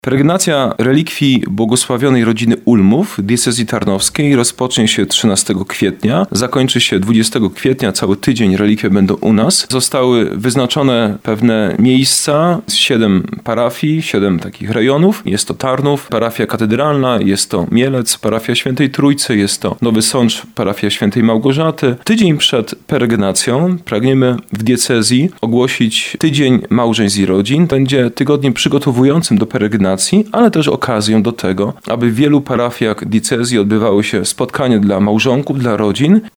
Peregrinacja relikwii błogosławionej rodziny Ulmów w diecezji tarnowskiej rozpocznie się 13 kwietnia, zakończy się 20 kwietnia, cały tydzień relikwie będą u nas. Zostały wyznaczone pewne miejsca, 7 parafii, 7 takich rejonów. Jest to Tarnów, parafia katedralna, jest to Mielec, parafia Świętej Trójcy, jest to Nowy Sącz, parafia Świętej Małgorzaty. Tydzień przed peregrynacją pragniemy w diecezji ogłosić Tydzień Małżeństw i Rodzin. Będzie tygodniem przygotowującym do peregrinacji, ale też okazją do tego, aby w wielu parafiach diecezji odbywały się spotkania dla małżonków, dla rodzin